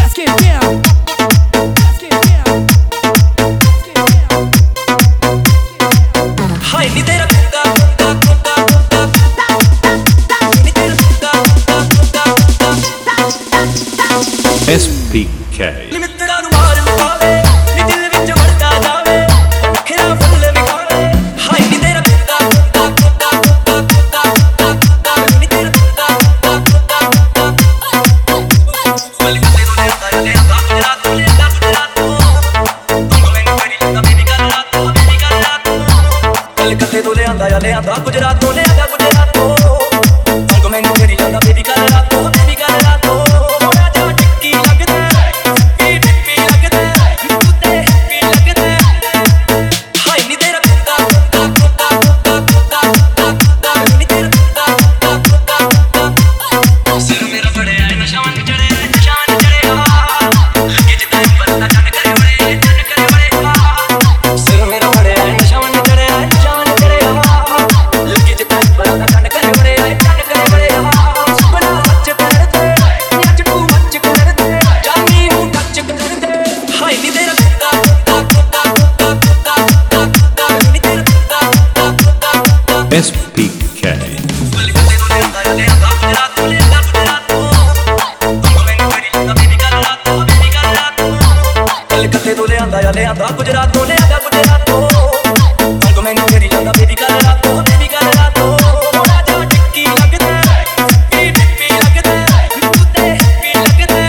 Let's get down. Let's get down. Let's get down. हाय नी तेरा कुत्ता कुत्ता कुत्ता कुत्ता नी तेरा कुत्ता कुत्ता कुत्ता कुत्ता SPK मित्रा नु मार मुकावे नी दिल विच वड़दा जावे खिरा फुੱਲ विखावे हाय नी तेरा कुत्ता कुत्ता कुत्ता कुत्ता कुत्ता नी तेरा कुत्ता कुत्ता कुत्ता मल कते तो ले आता गुजरात तो ले आता गुजरात तो तुम मैनू करी लंदा बेबी कल रात तो बेबी कल रात तो मल कते तो ले आता गुजरात तो ले आता गुजरात तो तुम मैनू करी लंदा बेबी कल रात तो बेबी कल रात तो SPK कते तो ले आंदा गुजरात तो ले आंदा गुजरात तो तुम मैनू करी लंदा बेबी कल रात तो बेबी कल रात तो राजा टिक्की लगदा टिक्की लगदा कुत्ते भी लगदा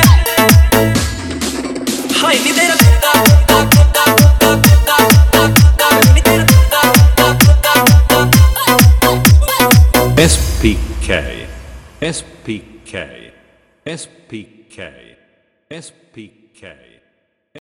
हाय नी तेरा कुत्ता कुत्ता कुत्ता कुत्ता कुत्ता नी तेरा कुत्ता कुत्ता कुत्ता SPK SPK SPK SPK